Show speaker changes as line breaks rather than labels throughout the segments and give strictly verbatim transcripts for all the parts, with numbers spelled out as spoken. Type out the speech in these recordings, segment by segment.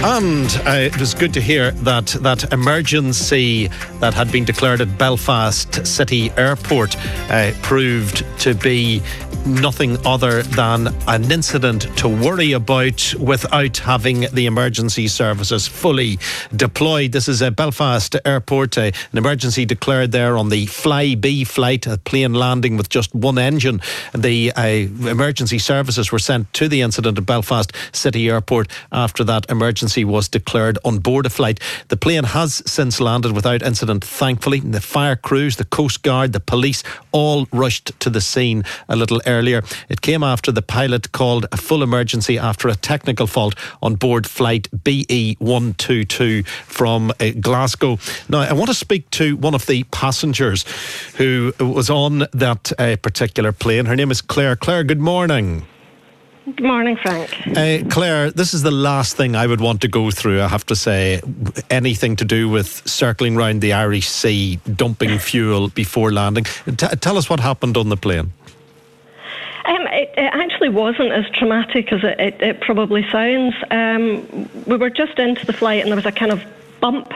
And uh, it was good to hear that that emergency that had been declared at Belfast City Airport uh, proved to be nothing other than an incident to worry about without having the emergency services fully deployed. This is a Belfast Airport, uh, an emergency declared there on the Flybe flight, a plane landing with just one engine. The uh, emergency services were sent to the incident at Belfast City Airport after that emergency was declared on board a flight. The plane has since landed without incident, thankfully. The fire crews, the Coast Guard, the police all rushed to the scene a little earlier. It came after the pilot called a full emergency after a technical fault on board flight B E one two two from uh, Glasgow. Now, I want to speak to one of the passengers who was on that uh, particular plane. Her name is Claire. Claire, good morning.
Good morning, Frank.
Uh, Claire, this is the last thing I would want to go through, I have to say. Anything to do with circling round the Irish Sea, dumping fuel before landing. T- tell us what happened on the plane.
Um, it, it actually wasn't as traumatic as it, it, it probably sounds. Um, we were just into the flight and there was a kind of bump.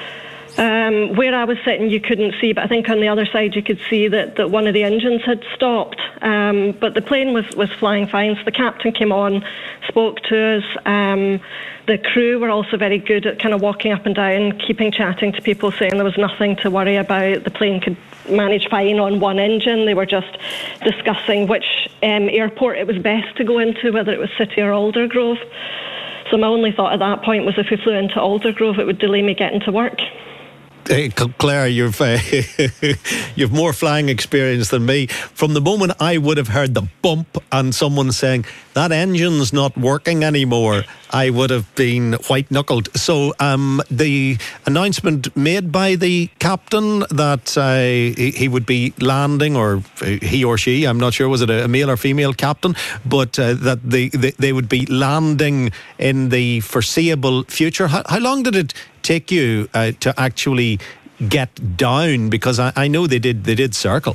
Um, where I was sitting you couldn't see, but I think on the other side you could see that, that one of the engines had stopped. Um, but the plane was, was flying fine, so the captain came on, spoke to us. Um, the crew were also very good at kind of walking up and down, keeping chatting to people, saying there was nothing to worry about. The plane could manage fine on one engine. They were just discussing which um, airport it was best to go into, whether it was City or Aldergrove. So my only thought at that point was if we flew into Aldergrove, it would delay me getting to work.
Hey, Claire, you've uh, you've more flying experience than me. From the moment I would have heard the bump and someone saying that engine's not working anymore, I would have been white-knuckled. So um, the announcement made by the captain that uh, he, he would be landing, or he or she, I'm not sure, was it a male or female captain, but uh, that they, they, they would be landing in the foreseeable future. How, how long did it take you uh, to actually get down? Because I, I know they did they did circle.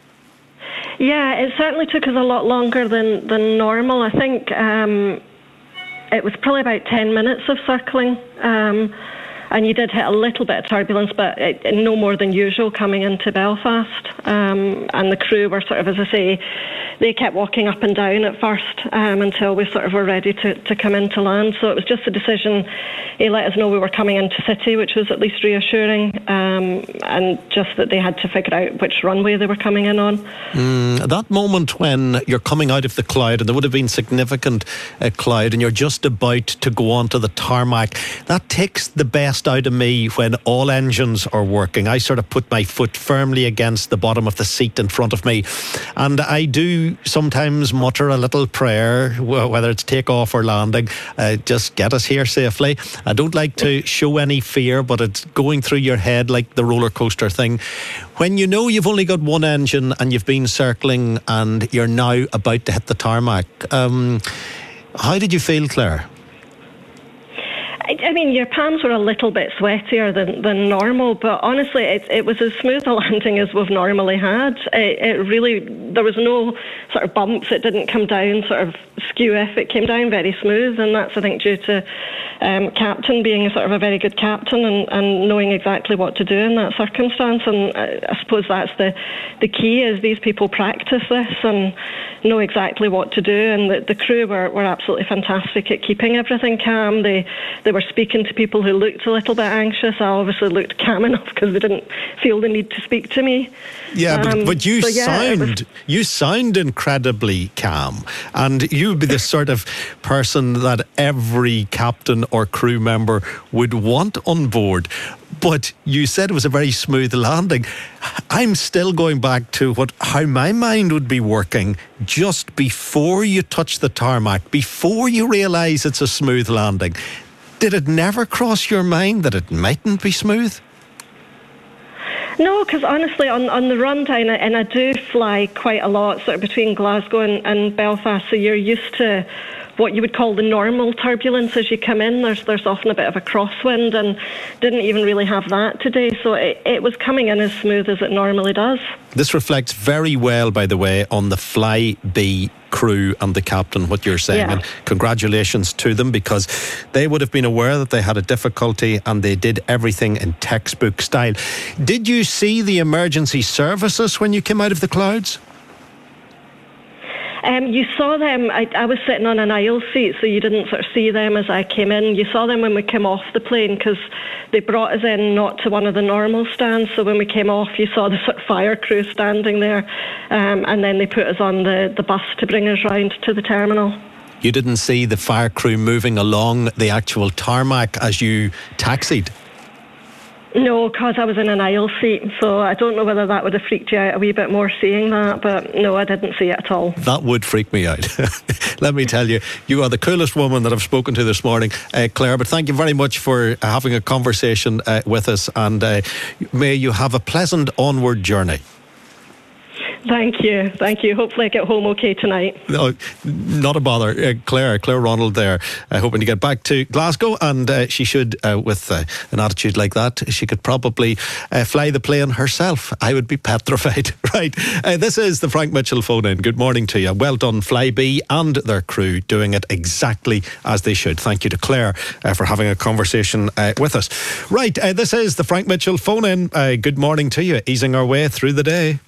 Yeah, it certainly took us a lot longer than, than normal. I think um, it was probably about ten minutes of circling. Um, and you did hit a little bit of turbulence, but it, no more than usual coming into Belfast. Um, and the crew were sort of, as I say, they kept walking up and down at first um, until we sort of were ready to, to come in to land. So it was just a decision. He let us know we were coming into City, which was at least reassuring, um, and just that they had to figure out which runway they were coming in on.
Mm, that moment when you're coming out of the cloud, and there would have been significant uh, cloud, and you're just about to go onto the tarmac, that takes the best out of me when all engines are working. I sort of put my foot firmly against the bottom of the seat in front of me, and I do sometimes mutter a little prayer, whether it's takeoff or landing, uh, just get us here safely. I don't like to show any fear, but it's going through your head like the roller coaster thing. When you know you've only got one engine and you've been circling and you're now about to hit the tarmac, um, how did you feel, Claire?
I mean, your palms were a little bit sweatier than, than normal, but honestly, it, it was as smooth a landing as we've normally had. It, it really, there was no sort of bumps. It didn't come down sort of skew-if. It came down very smooth, and that's, I think, due to um, captain being a sort of a very good captain and, and knowing exactly what to do in that circumstance. And I, I suppose that's the, the key, is these people practice this and know exactly what to do. And the, the crew were, were absolutely fantastic at keeping everything calm. They, they were speaking to people who looked a little bit anxious. I obviously looked calm enough because they didn't feel the need to speak to me.
Yeah, um, but, but you
so yeah,
sound
was...
you sound incredibly calm, and you would be the sort of person that every captain or crew member would want on board. But you said it was a very smooth landing. I'm still going back to what how my mind would be working just before you touch the tarmac, before you realise it's a smooth landing. Did it never cross your mind that it mightn't be smooth?
No, because honestly, on, on the rundown, and I do fly quite a lot, sort of between Glasgow and, and Belfast, so you're used to what you would call the normal turbulence as you come in. There's there's often a bit of a crosswind, and didn't even really have that today. So it, it was coming in as smooth as it normally does.
This reflects very well, by the way, on the Flybe crew and the captain, what you're saying.
Yeah.
And congratulations to them, because they would have been aware that they had a difficulty and they did everything in textbook style. Did you see the emergency services when you came out of the clouds?
Um, you saw them, I, I was sitting on an aisle seat, so you didn't sort of see them as I came in. You saw them when we came off the plane, because they brought us in not to one of the normal stands. So when we came off, you saw the sort of fire crew standing there, um, and then they put us on the, the bus to bring us round to the terminal.
You didn't see the fire crew moving along the actual tarmac as you taxied?
No, because I was in an aisle seat, so I don't know whether that would have freaked you out a wee bit more seeing that, but no, I didn't see it at all.
That would freak me out. Let me tell you, you are the coolest woman that I've spoken to this morning, uh, Claire, but thank you very much for having a conversation uh, with us, and uh, may you have a pleasant onward journey.
Thank you, thank you. Hopefully I get home okay tonight.
No, not a bother. Uh, Claire, Claire Ronald there, uh, hoping to get back to Glasgow, and uh, she should, uh, with uh, an attitude like that, she could probably uh, fly the plane herself. I would be petrified. Right, uh, this is the Frank Mitchell phone-in. Good morning to you. Well done, Flybe and their crew, doing it exactly as they should. Thank you to Claire uh, for having a conversation uh, with us. Right, uh, this is the Frank Mitchell phone-in. Uh, good morning to you, easing our way through the day.